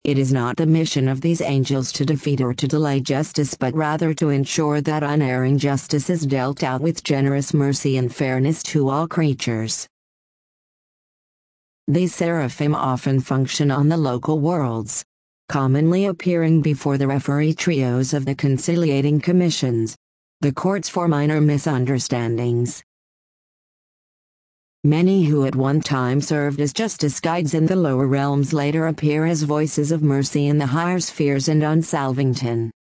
It is not the mission of these angels to defeat or to delay justice, but rather to ensure that unerring justice is dealt out with generous mercy and fairness to all creatures. These seraphim often function on the local worlds, commonly appearing before the referee trios of the conciliating commissions, the courts for minor misunderstandings. Many who at one time served as justice guides in the lower realms later appear as voices of mercy in the higher spheres and on Salvington.